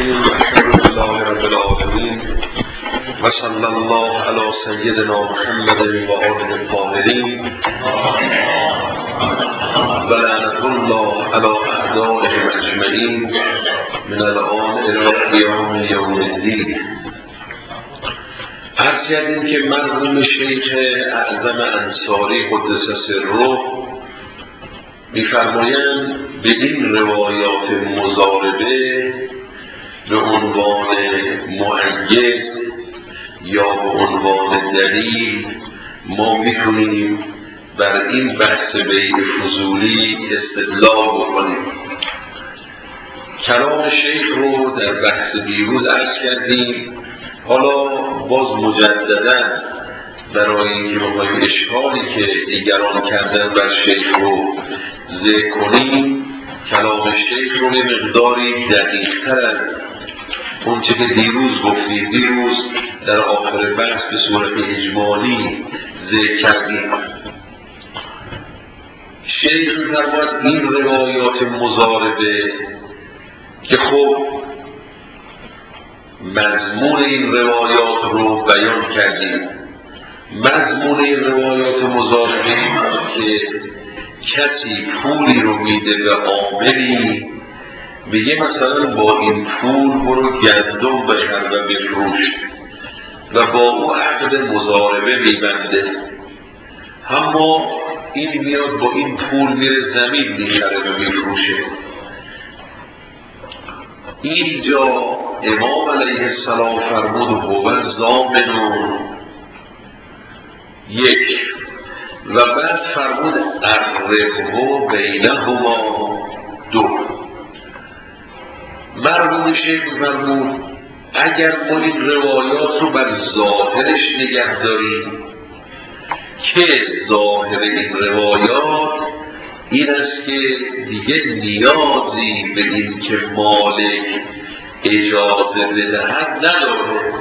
الرحیم الحمدلله رب العالمین و صلی الله علی سیدنا محمد و آله الطاهرین و لعنة الله علی اعدائهم اجمعین من الآن الی قیام یوم الدین. عرض کردیم که مرحوم شیخ اعظم انصاری قدس سره می‌فرمایند به این روایات مضاربه به عنوان مؤید یا به عنوان دلیل ما می‌تونیم بر این بحث بیع فضولی استدلال بکنیم. کلام شیخ رو در بحث دیروز عرض کردیم. حالا باز مجدداً برای اینکه بخوایم اشکالی که دیگران کردن بر شیخ رو ذکر کنیم، کلام شیخ رو یه مقداری دقیق‌تر از اون چه که دیروز گفتیم، دیروز در آخر بحث به صورت اجمالی ذکر کردیم. شیخ می‌فرماید این روایات مضاربه که خب مضمون این روایات رو بیان کردیم. مضمون این روایات مضاربه که کسی پولی رو میده به عاملی، میگه مثلا با این پول برو گندم بخر و بفروش و با او عقد مضاربه میبنده. اما این میاد با این پول میره زمین میخره و میفروشه. اینجا امام علیه السلام فرمود هو ضامن یک، و بعد فرمود اقربه بینهما دو. مرحوم شیخ فرمود اگر ما این روایات رو بر ظاهرش نگه داریم که ظاهر این روایات این است که دیگه نیازی به این که مالک اجازه بدهد نداره،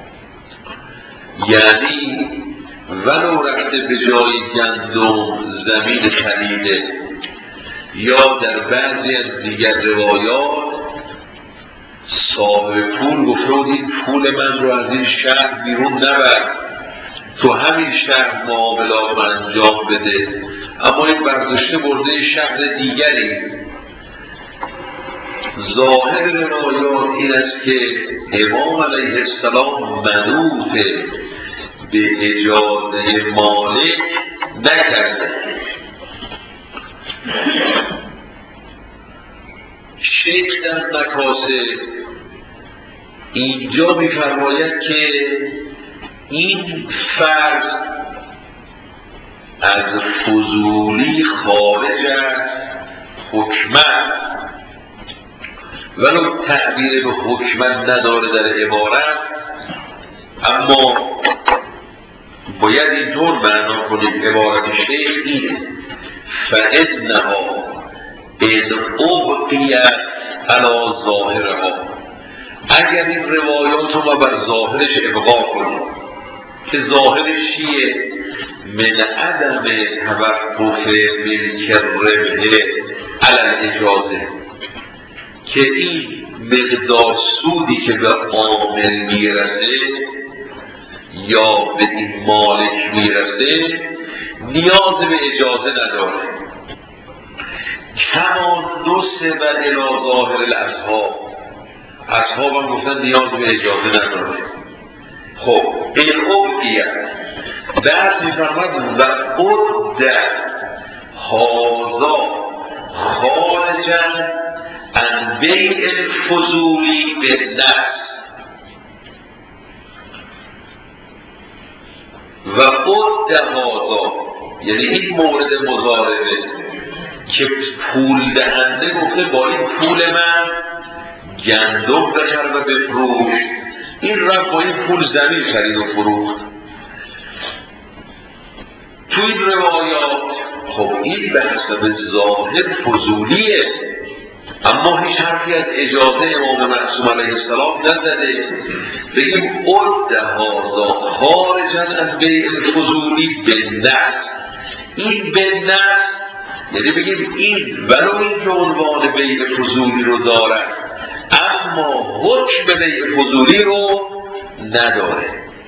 یعنی ولو رفته به جای گندم زمین خریده، یا در بعضی از دیگر روایات صاحب پول گفته بود این پول من رو از این شهر بیرون نبر، تو همین شهر معاملات رو انجام بده، اما این برداشته برده شهر دیگری. ظاهر روایات این است که امام علیه السلام منوط به اجازه مالک نکرده. شیخ در مکاسب اینجا می‌فرماید که این فرض از فضولی خارج از حکمت، ولو تعبیر به حکمت نداره در عبارت، اما باید اینطور معنا کنیم عبارت شیخ اینه فإنها إذ أبقیت علی ظاهرها. اگر این روایات رو ما بر ظاهرش ابقا کنیم که ظاهرش چیه؟ من عدم توقف ملک الربح علی الاجازه، که این مقدار سودی که به عامل میرسه یا به این مالک میرسه نیاز به اجازه نداره. کما نصب الی ظاهر الاصحاب، اصحاب هم گفتن نیاز به اجازه نداره. خب این عبدیت بعد میفرمد و عد هازا خارجا عن بیع الفضولی بالنفس، و عد هازا یعنی این مورد مضاربه که پول دهنده گفته با این پول من گندم بخر و بفروش، این رفت با این پول زمین خرید و فروخت. تو این روایات خب این به حسب ظاهر فضولیه، اما هیچ حرفی از اجازه امام معصوم علیه السلام نزده. بگیم عد هذا خارجا از بیع الفضولی بالنفس، این بالنفس یعنی بگیم این ولو این که عنوان بیع فضولی رو دارد اما حکم بیع فضولی رو نداره.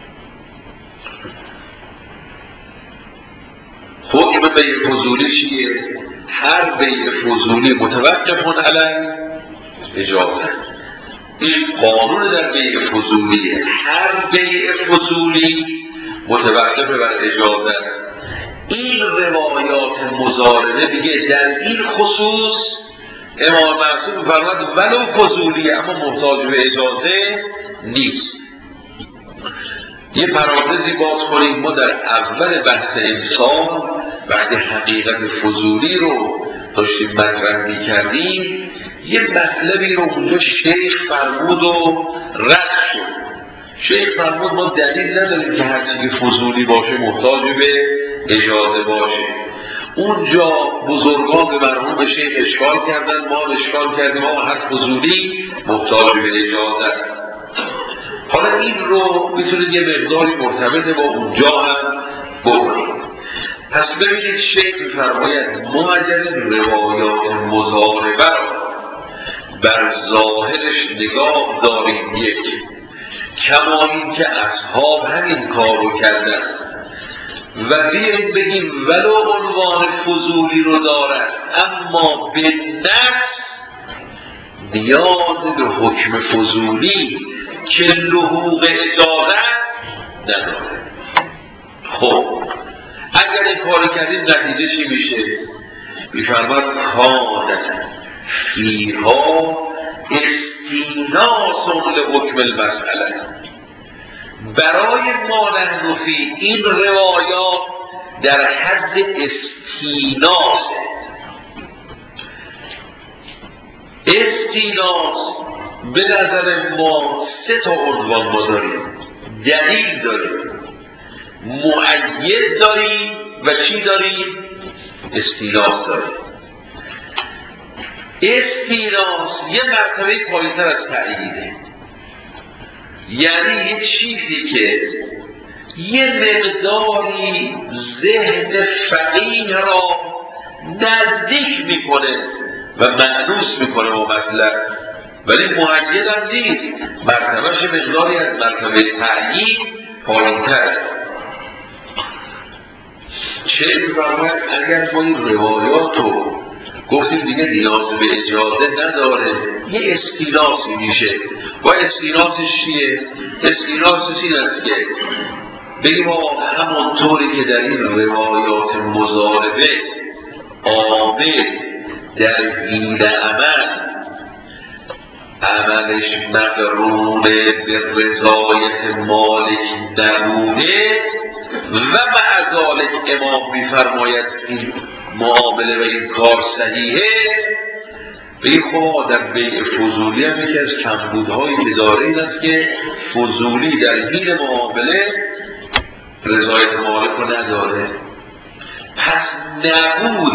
حکم بیع فضولی چیه؟ هر بیع فضولی متوقف علی اجازه. این قانون در بیع فضولیه. هر بیع فضولی متوقف بر اجازه. این روایات مضاربه دیگه در این خصوص امام معصوم فرمود ولو فضولیه اما محتاج به اجازه نیست. یه پرانتزی باز کنیم. ما در اول بحث امسال بعد حقیقت فضولی رو داشتیم مطرح می‌کردیم، یه مطلبی رو اونجا شیخ فرمود و رد شد. شیخ فرمود ما دلیل نداریم که هر چیزی فضولی باشه محتاج به اجازه باشه. اونجا بزرگان به مرحوم شیخ اشکال کردن، ما اشکال کردیم ما هر فضولی محتاج به اجازه. حالا این رو میتونید یه مقداری مرتبط با اونجا هم بکنید. پس ببینید شیخ می‌فرماید ما اگر روایات مضاربه بر ظاهرش نگاه داریم یک، کما این که اصحاب همین کار رو کردن و بیاییم بگیم ولو عنوان فضولی رو دارد اما به نفس نیاز به حکم فضولی که لحوق اجازه نداره. خب اگر این کار کردیم نتیجه چی میشه؟ میفرماد کانت فیها استیناس لحکم المسئله. برای ما نحن فی این روایات در حد استیناس. استیناس به نظر ما سه تا عنوان ما داریم. دلیل داریم، مؤید داریم و چی داریم؟ استیناس داریم. استیناس یه مرتبه پایین‌تر از تأییده، یعنی یه چیزی که یه مقداری ذهن فقیه را نزدیک میکنه و مأنوس میکنه با مطلب، ولی مؤید هم نیست، مرتبهش مقداری از مرتبه تأیید پایین‌تر. چه می‌فرماید اگر ما این روایات رو گفتیم دیگه نیاز به اجازه نداره، یه استیناسی میشه. و استیناسش چیه؟ استیناسش این است که بگیم همونطوری که در این روایات مضاربه عامل در این عملش مقرون به رضایت مالک نمونه و مع ذالک امام می‌فرماید این معامله و این کار صحیحه. به خب در بیع فضولی هم یکی از کمبودهای اداره این است که فضولی در این معامله رضایت مالک رو نداره. پس نبود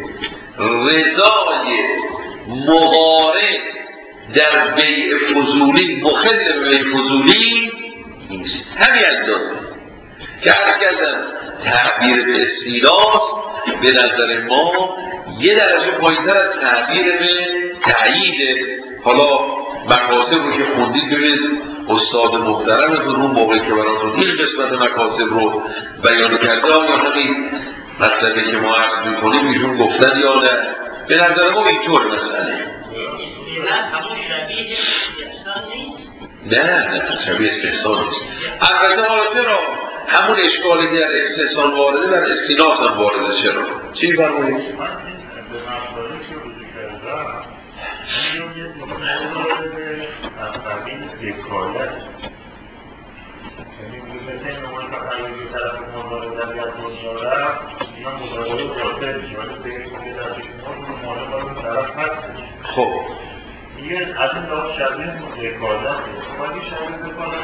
رضای مقارن در بیع فضولی مخل به بیع فضولی نیست. همین اندازه که هر کردن تعبیر به استیناس به نظر ما یه درجه پایین‌تر از تعبیر به تأییده. حالا مقاصد رو که خوندید ببینید استاد محترمتون اون موقعی که براتون این قسمت مقاصد رو بیان کرده یا همین مطلبی که ما عرض می‌کنیم ایشون گفتن یا نه. به نظر ما اینطور مسئله نه شبیه استحسان نیست. البته حالا چرا همون اشکالی که در استحسان وارده در استیناس هم وارده چرا؟ چی فرمونید؟ من به مقداری که روزی کردم یه مورد اولین یکایت، یعنی مثل این مورد تخیلی طرف مورد در یک مزاره یا مورد خاطر میشه ولی به این مورد در یک مورد طرف هست. خب دیگه از این دار شبیه یکایت ولی شبیه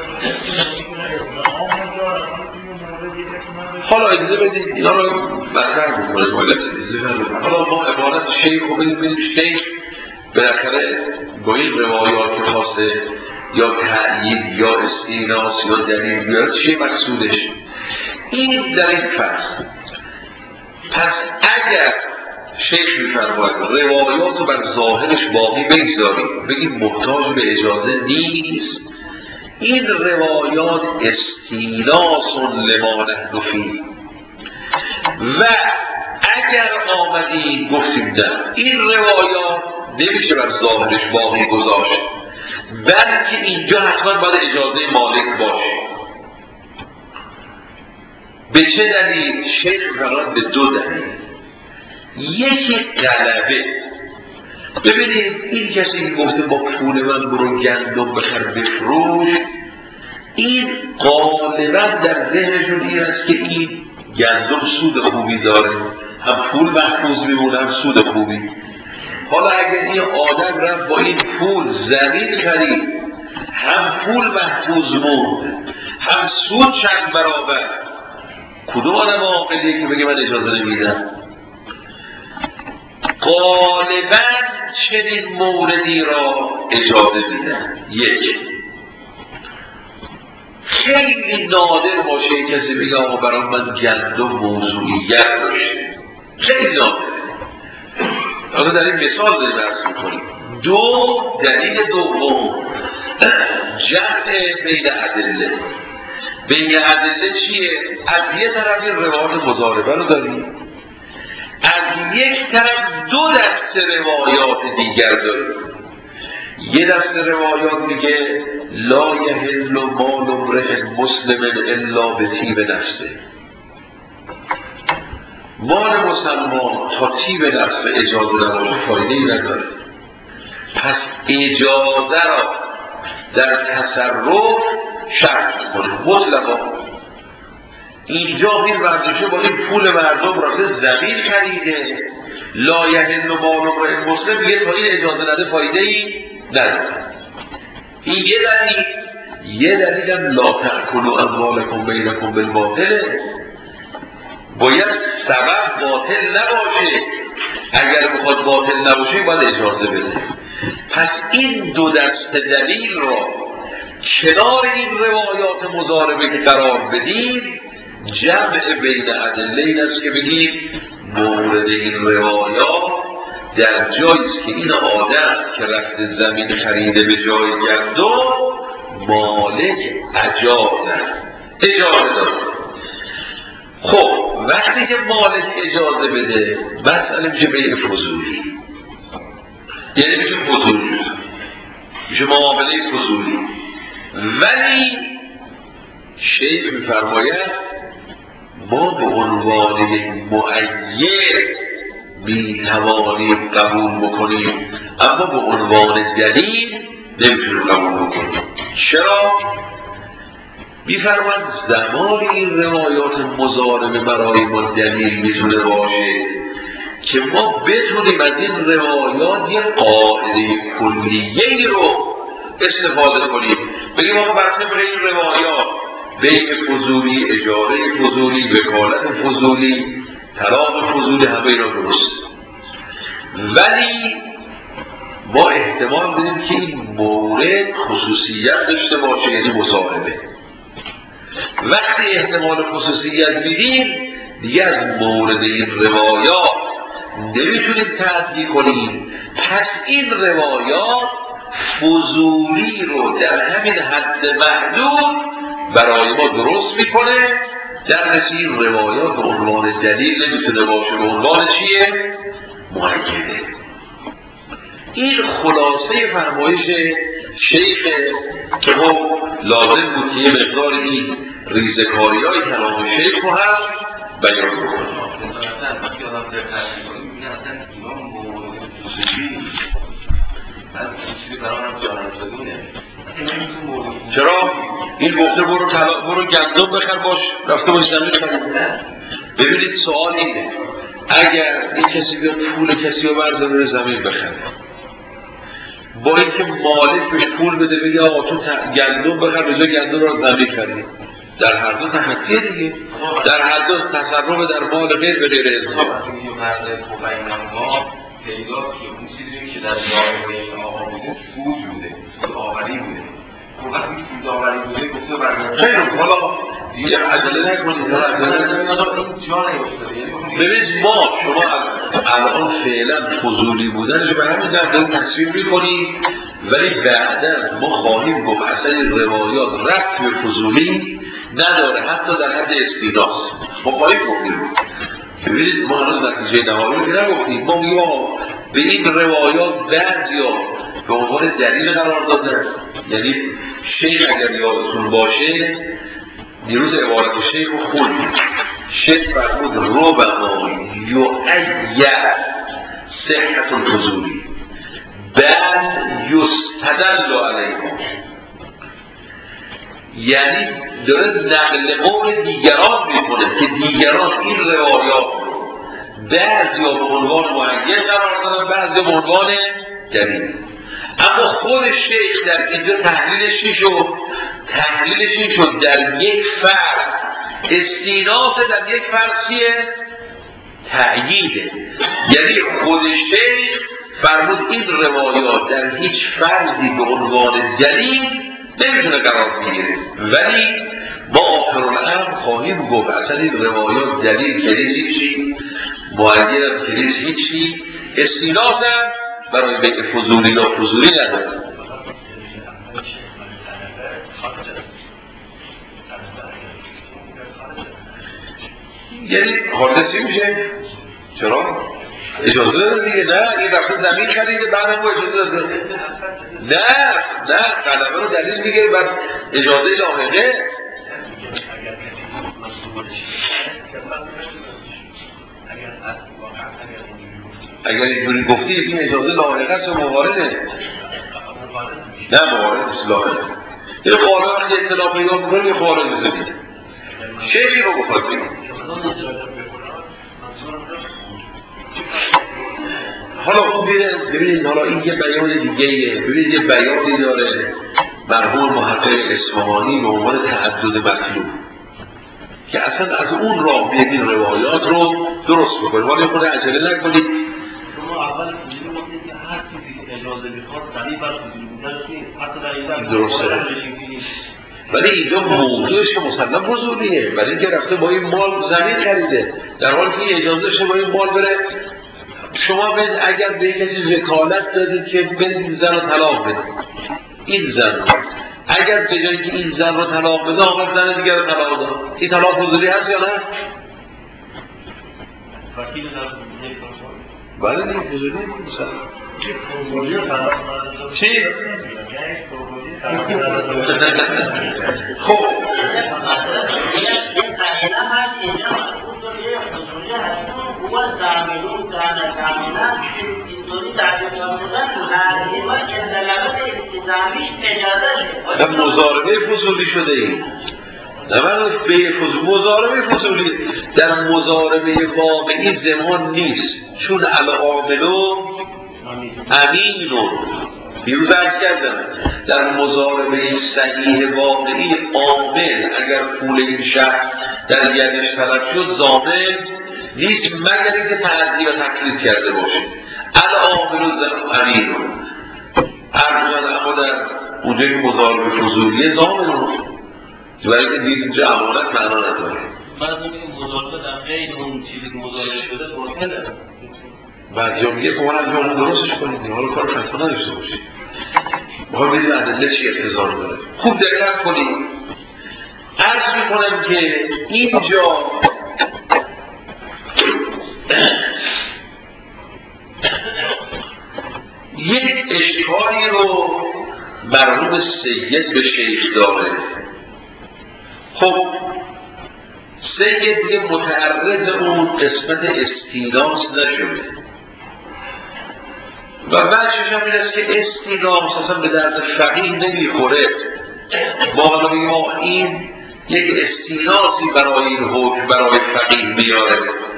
حالا اجازه بدید اینا رو مطرح بکنیم. حالا ما عبارت شیخ رو بدیم شیخ بالاخره با این روایات که خواسته یا تأیید یا استیناس یا دلیل بیارد چه مقصودش؟ این در این فصل. پس اگر شیخ می‌فرماید روایات رو بر ظاهرش باقی بگذاریم، بگیم محتاج به اجازه نیست، این روایات استیناس لما نحن فیه. و اگر آمدیم گفتیم نه، این روایات نمیشه بر ظاهرش باقی گذاشت، بلکه اینجا حتما باید اجازه مالک باشه. به چه دلیل؟ شیخ فرمان به دو دلیل. یکی غلبه. ببینید این کسی که گفته با پول من برو گندم بخر بفروش، این غالبا در ذهنشون این است که این گندم سود خوبی داره، هم پول محفوظ میمونه هم سود خوبی. حالا اگر این آدم رفت با این پول زمین خرید، هم پول محفوظ موند هم سود چند برابر، کدوم آدم عاقلیه که بگه من اجازه نمیدم؟ غالبا چنین موردی را اجازه میدن. یک، خیلی نادر باشه کسی بگه آقا برای من گندم موضوعیت داشته، خیلی نادر. حالا در این مثال داریم عرض میکنیم. دو، دلیل دوم جمع بین ادله. بین ادله چیه؟ از یه طرف این روایات مضاربه رو داریم، از یک طرف دو دسته روایات دیگر داریم. یه دسته روایات میگه لا یحل مال امرئ مسلم الا بطیب نفسه، مال مسلمان تا طیب نفس اجازه نباشه فایده‌ای نداره. پس اجازه را در تصرف شرط میکنه مطلقا. اینجا این ورزشه با این پول مردم رفته زمین خریده، لا یحل مال امرئ مسلم، یه تا این اجازه نده فایده‌ای نداره. این یه دلیل. یه دلیل هم لا تأکلوا اموالکم بینکم بالباطل، باید سبب باطل نباشه. اگر بخواد باطل نباشه باید اجازه بده. پس این دو دسته دلیل را کنار این روایات مضاربه که قرار بدیم، جمع بین ادله این است که بگیم مورد این روایات در جاییست که این آدم که رفت زمین خریده به جای گندم، مالک اجازه داره. خب وقتی که مالک اجازه بده مسئله میشه بیع فضولی، یعنی میشه فضولی، میشه معامله فضولی. ولی شیخ میفرماید ما به عنوان یک مؤید میتوانیم قبول بکنیم، اما به عنوان دلیل نمیتونیم قبول بکنیم. چرا؟ میفرماید زمان این روایات مضاربه برای ما دلیل میتونه باشه که ما بتونیم از این روایات یه قاعده کلیه‌ای رو استفاده کنیم. بگیم ما بر طبق این روایات بیع فضولی، اجاره فضولی، وکالت فضولی، طلاق فضولی، همه اینا درست. ولی ما احتمال بدیم که این مورد خصوصیت داشته باشه، یعنی مصاحبه. وقتی احتمال خصوصیت میدیم دیگه از مورد این روایات نمیتونیم تعدی کنیم. پس این روایات فضولی رو در همین حد محدود برای ما درست میکنه. در نتیجه این روایات به عنوان دلیل نمیتونه باشه، به عنوان چیه؟ مؤیده. این خلاصه فرمایش شیخ که خب لازم بود که یه مقدار این ریزکاری‌های کلام شیخ رو هم بیان بکنیم. چرا؟ این گفته برو گندم بخر باش رفته باش زمین خریده. ببینید سوال اینه، اگر این کسی بیاد پول کسی رو برداره زمین بخره، با اینکه مالک بهش پول بده بگه آقا تو گندم بخر به جای گندم رو زمین خرید، در هر دو تحقیه دیگه، در هر دو تصرف در مال غیر به غیر اظهار. این مرد ما پیدا که اون چیزی که در جامعه آقا بوده سود بوده، سودآوری بوده. وقتی سودآوری بوده گفته برای خیلی حالا دیگه عجله نکنید. این جا نیفتاده. ببینید ما شما الان فعلا فضولی بودنش به همین داریم تصویر میکنیم، ولی بعدا ما خواهیم گفت اصلا این روایات ربط به فضولی نداره، حتی در حد استیناس. ما خواهیم گفتیم ببینید ما هنوز نتیجه نهایی رو نگفتیم. ما میگیم به این روایات بعضیا به عنوان دلیل قرار دادن. یعنی شیخ اگر یادتون باشه دیروز عبارت شیخ رو خوندیم، شیخ فرمود ربما یعید صحت الفضولی بعد یستدل علیها، یعنی داره نقل قول دیگران میکنه که دیگران این روایات رو بعضی به عنوان معین قرار دادن، بعضی به عنوان دلیل. اما خود شیخ در اینجا تحلیلش چی شد؟ تحلیلش این شد در یک فرد استیناس، در یک فرد چیه؟ تأییده. یعنی خود شیخ فرمود این روایات در هیچ فردی به عنوان دلیل نمیتونه قرار بگیره، ولی ما آخرالامر خواهیم گفت اصلا این روایات دلیل هیچی، معین دلیل هیچی، استیناس هم برای بیت فضولی یا فضولی نداره. یعنی حادثی میشه؟ چرا؟ اجازه داره دیگه. نه این رفته زمین خریده بعد هم اجازه داره. نه قلمه رو دلیل میگه و اجازه لاحقه. اگر اینجوری گفتی این اجازه لاحقه است و موارده. نه موارد است، لاحقه. یه خواهده وقتی اطلاع پیدا میکنه یه خواهده میزنید شیخی رو بخواد بگید. حالا خوب ببینید، حالا این یه بیان دیگه، ببینید یه بیانی داره مرحوم محقق اصفهانی به عنوان تعدد مطلوب که اصلا از اون راه بیاید این روایات رو درست بکنید. ولی خود عجله نکنید. شما اول فضولی گفتید که هر چیزی که اجازه میخواد دلیل بر فضولی بودنش نیست، حتی در این درسته. ولی اینجا موضوعش که مسلم فضولیه، ولی اینکه رفته با این مال زمین خریده، در حالی که اجازه شما این مال بره. شما اگر به این کسی وکالت دادید که این زن رو طلاق بدید، این زن رو اگر به جایی که این زن رو طلاق بده آقا زن دیگر رو طلاق داد، این طلاق فضولی هست یا نه؟ بله دیگه فضولی نیست. چی؟ خب در مضاربه فضولی شده این نمید به مضاربه فضولی در مضاربه واقعی زمان نیست، چون العاملو امینون دیروز عرض کردم در مضاربه صحیح واقعی عامل اگر پول این شخص در یدش طلب شد ضامن نیست مگر اینکه تعدی و تقلید کرده باشه. العامل امینون عرض اما در اونجایی که مضاربه فضولیه ضامن ولی که دید اینجا امانت معنا نداره. بعد این مضاربه در غیر اون چیزی که مضاربه شده باطله. بعد میگه که از جامعه درستش کنید، حالا کار خسته نداشته باشید. ما ببینیم ادله چی اقتضا داره. خوب دقت کنید. عرض میکنم که اینجا یک اشکالی رو مرحوم سید به شیخ داره. خب سید دیگه متعرض اون قسمت استیناس نشده و وجهش هم این است که استیناس اصلا به درد فقیه نمیخوره. ما حالا بگیم این یک استیناسی برای این حکم برای فقیه بیاره.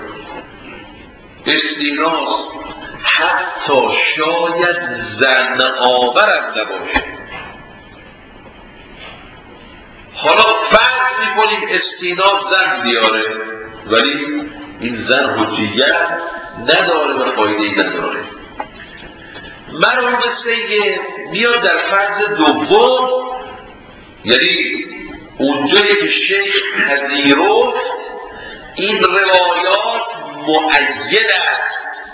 استیناس حتی شاید زن آورم نباشه. حالا فرض میکنیم استیناس زن بیاره ولی این زن حجیت نداره و فایده‌ای نداره. مرحوم سید میاد در فرض دوم، یعنی اونجایی که شیخ پذیرفت این روایات مؤید است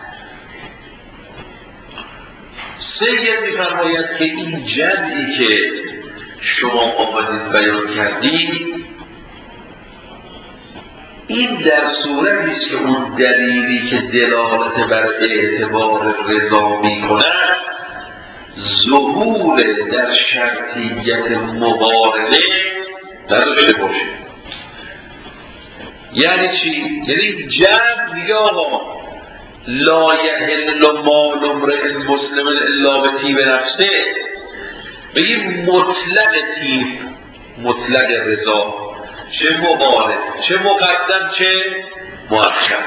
سید می‌فرماید که این جمعی که شما آمدید بیان کردید این در صورتی است که اون دلیلی که دلالت بر اعتبار رضا می‌کند ظهور در شرطیت مقارنه نداشته باشه. یعنی چی؟ یعنی جمع میگه آقا لا یحل مال امرئ مسلم الا بطیب نفسه، بگیم مطلق طیب، مطلق رضا، چه مقارن، چه مقدم، چه مؤخر.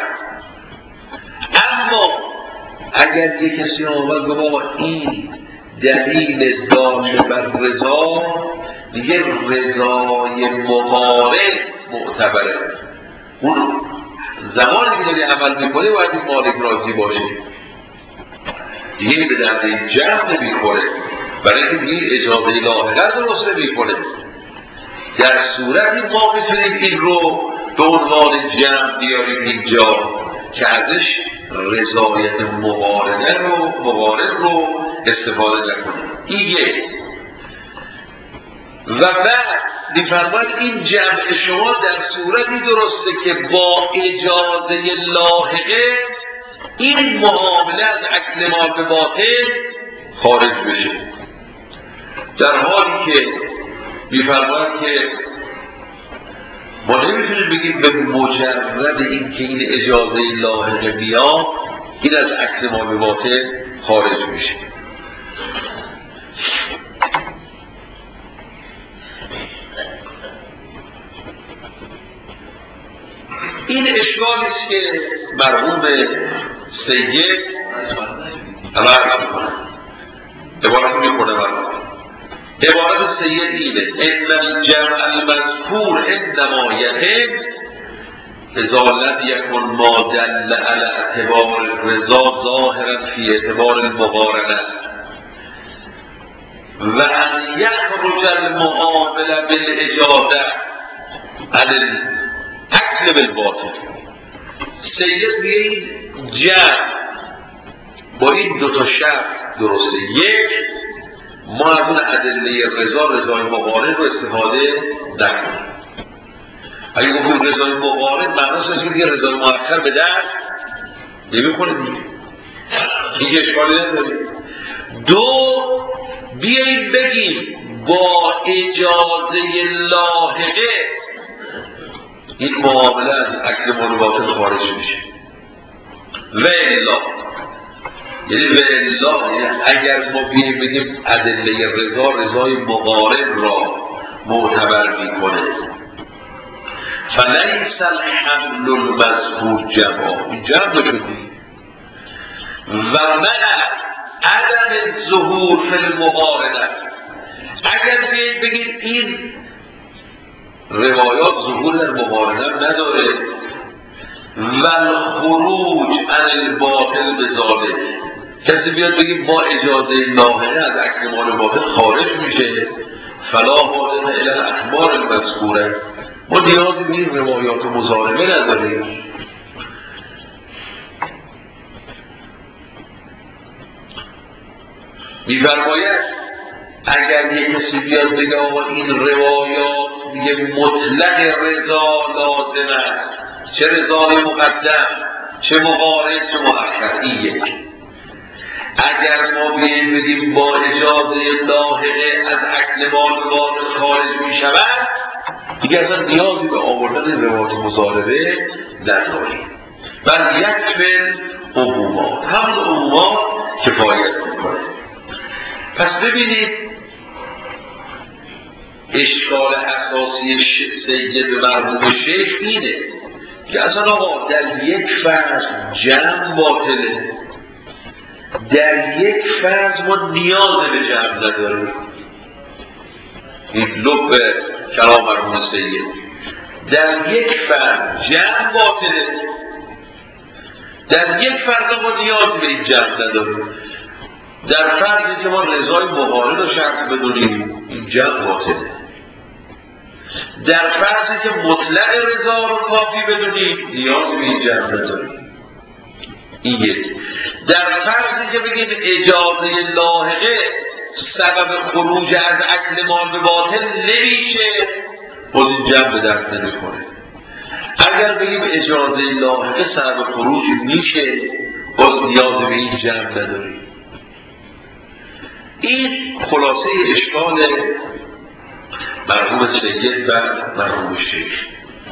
اما اگر یک کسی آمد به ما این دلیل دال بر رضا، دیگه رضای مقارن معتبره. اون زمانی که داری عمل میکنه باید این مالک راضی باشه، دیگه به درد این جمع نمیخوره، برای اینکه دیگه اجازه لاحقه درست نمیکنه. در صورتی ما میتونیم این رو به عنوان جمع بیاریم اینجا که ازش رضایت مقارن رو استفاده نکنیم. این یک. و بعد می‌فرماید این جمع شما در صورتی درسته که با اجازه لاحقه این معامله از اکل مال به باطل خارج بشه، در حالی که می‌فرماید که ما نمیتونیم بگیم به مجرد این که این اجازه لاحقه بیاد این از اکل مال به باطل خارج میشه. این اشکالی است که مرحوم سید عبارت میکنه، عبارت میکنه عبارت سید اینه: ان الجمع المذکور انما یتم اذا لم یکن ما دل علی اعتبار الرضا ظاهرا فی اعتبار المقارنه و ان یخرج المعامله بالاجازه عن الاکل بالباطل. سید میگه این جمع با این دوتا شرط درسته. یک، ما از اون ادله رضای مقارن رو استفاده نکنیم. اگه گفتیم رضای مقارن معناش هست که دیگه رضای مؤخر به درد نمی‌خوره دیگه اشکالی نداره. دو، بیاییم بگیم با اجازه لاحقه این معامله از اکل مال باطل خارج میشه. و الا یعنی اگر ما بیاییم بگیم ادله رضای مقارن را معتبر میکنه، فلیس الحمل المذکور جمع شدی و من عدم ظهور فی المقارنه. اگر بیاییم بگیم این روایات ظهور در مقارنه نداره و الخروج عن الباطل بذالک، کسی بیاد بگیم با اجازه لاحقه از اکل مال باطل خارج میشه، فلا حاجت الی الاخبار المذکوره، ما نیازی به این روایات مضاربه نداریم. می‌فرماید اگر یک کسی بیاد بگه آقا این روایات میگه مطلق رضا لازم است، چه رضای مقدم، چه مقارن، چه مؤخر، این یک. اگر ما بیاییم بگیم با اجازه لاحقه از اکل مال باطل خارج میشود، دیگه اصلا نیازی به آوردن روایات مضاربه نداریم. بل یکفی عمومات، همون عمومات کفایت میکنه. پس ببینید اشکال اساسی سید مرحوم شیخ اینه که اصلا آقا در یک فرض جمع باطله، در یک فرض ما نیاز به جمع نداریم. این لب کلام مرحوم سید، در یک فرض جمع باطله، در یک فرض ما نیاز به این جمع نداریم. در فرضی که ما رضای مقارن رو شرط بدونیم این جمع باطله، در فرضی که مطلق رضا رو کافی بدونیم نیاز به این جمع نداریم. این یک. در فرضی که بگیم اجازه لاحقه سبب خروج از اکل مال به باطل نمیشه، باز این جمع به دست نمیکنه. اگر بگیم اجازه لاحقه سبب خروج میشه، باز نیاز به این جمع نداریم. این خلاصه اشکال مرحوم سید و مرحوم شیخ.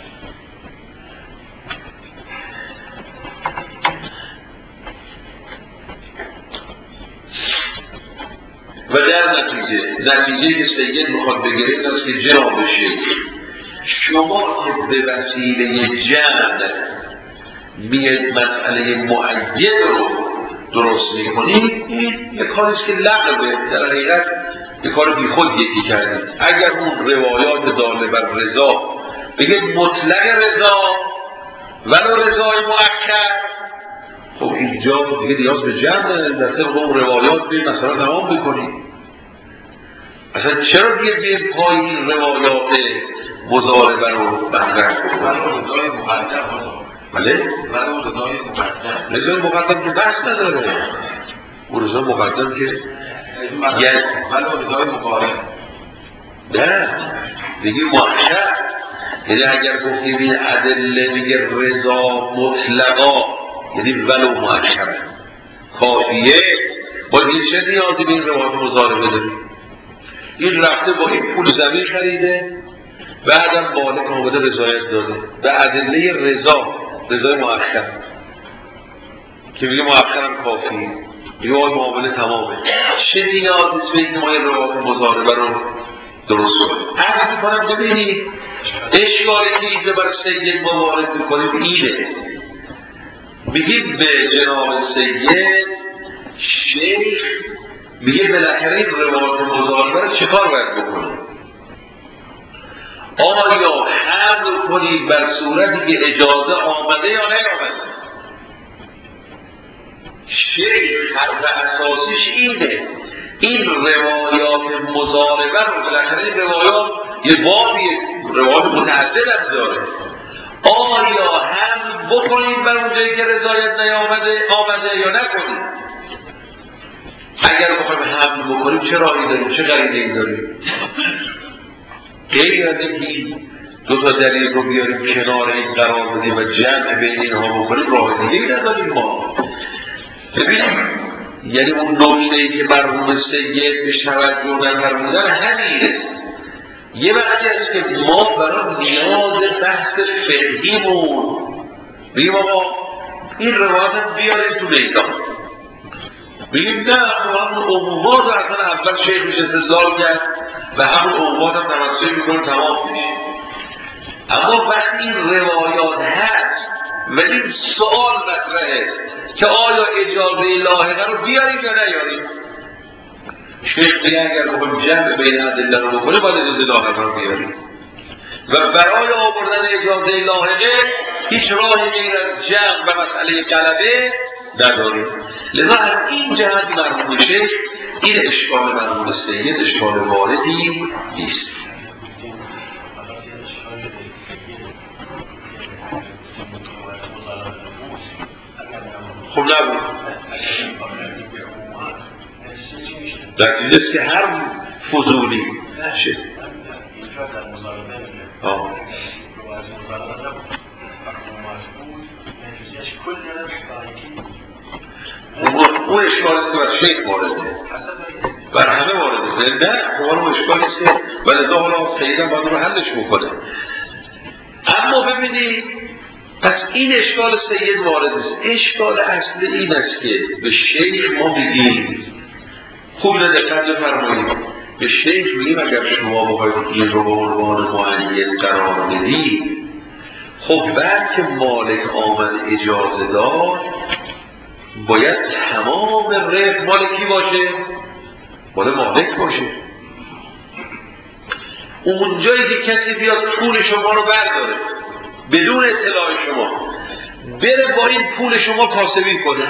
و در نتیجه که سید میخواد بگیره این است که جناب شیخ شما که به وسیله جمع میاد مسئله معین رو درست میکنید، این یک کاریست که لغوه، در حقیقت یک کار بی خود یکی کردید. اگر اون روایات داله بر رضا بگه مطلق رضا ولو رضای مؤکد، خب اینجا دیگه نیاز به جمع در طبق اون روایات بید مثلا تمام بکنید. اصلا چرا دیگه بید پای این روایات مضاربه رو بندرک بکنید؟ ولو رضای مقدم بله؟ ولو رضای مقدم رضای مقدم که بحث نداره، اون رضای مقدم که ولو رضای مقارن نه بگی محشر. یعنی اگر گفتیم این ادله میگه رضا مطلقا یعنی ولو محشر کافیه، با این چه نیازی به این روایت مضاربه داریم؟ این رفته با این پول زمین خریده، بعدم مالک آمده رضایت داده به ادله رضای مؤخر که میگه مؤخرم کافیه، میگه آقای معامله تمامه. چه نیازی به این ما این روایت مضاربه رو درست کنیم؟ عرض میکنم ببینید اشکالی که اینجا بر سید ما وارد میکنیم اینه، میگیم به جناب سید شیخ میگه بالاخره این روایت مضاربه رو چیکار باید بکنیم؟ آیا حمل کنیم بر صورتی که اجازه آمده یا نیامده؟ شیخ حرف اساسیش اینه، این روایات مضاربه رو بالاخره این روایات یه بابی روایات متعدد هم داره، آیا حمل بکنیم بر اون جایی که رضایت آمده یا نکنیم؟ اگر بخوایم حمل بکنیم چه راهی داریم، چه قرینه‌ای داریم؟ غیر از اینکه دو تا دلیل رو بیاریم کنار این قرار بدیم و جمع بین اینها بکنیم، راه دیگه‌ای نداریم ما. ببینیم یعنی اون نکته‌ای که مرحوم سید بهش توجه نفرمودن همینه. یه وقتی هست که ما برای نیاز بحث فقهیمون بگیم آقا این روایت هم بیاریم تو میدان، بگیم نه همون عمومات رو اصلا اول شیخ میشه استدلال کرد و همون عمومات هم توسط میکنه تمام میشه. اما وقتی این روایات هست و این سوال مطرحه که آیا اجازه لاحقه رو بیاریم یا نیاریم؟ شیخ دیگه اگر بخوایم جمع بین ادله رو بکنه باید اجازه لاحقه رو بیاریم و برای آوردن اجازه لاحقه هیچ راهی غیر از جمع و مسئله غلبه نداریم. لذا از این جهت مرحوم شیخ این اشکال مرحوم سید اشکال واردی نیست. خب نبود نتیجه که هر فضولی نشه. اون اشکالیست که بر شیخ وارده بر همه وارده نه اون اشکالیست که ولذا حالا سیدم باید رو حلش بکنه. اما ببینید پس این اشکال سید وارد است. اشکال اصلی این است که به شیخ ما بگیم خوب دقت بفرمایید، به شیخ میگیم اگر شما بخواید این رو به عنوان معین قرار بدید، خب بعد که مالک آمد اجازه داد باید تمام ربح مال کی باشه؟ مال مالک باشه. اون جایی که کسی بیاد پول شما رو برداره بدون اطلاع شما بره با این پول شما کاسبی کنه،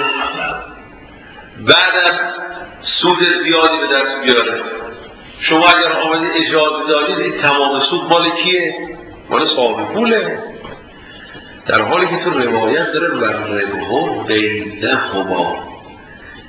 بعدم سود زیادی به دست بیاره، شما اگر آمدید اجازه دادید این تمام سود مال کیه؟ مال صاحب پوله. در حالی که تو روایت داره و ربح بینهما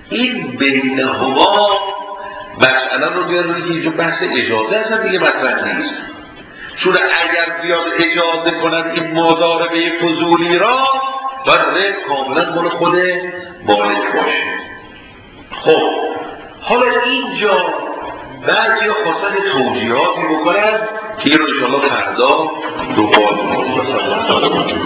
این بینهما مسئله رو بیاد روی که اینجا بحث اجازه اصلا دیگه مطرح نیست. چون اگر بیاد اجازه کنن این مضاربه فضولی را باید رزق کاملا مال خود مالک باشه. خب حالا اینجا بعضی خواستن توجیهاتی بکنن که این رو انشاءالله فردا دنبال کنیم.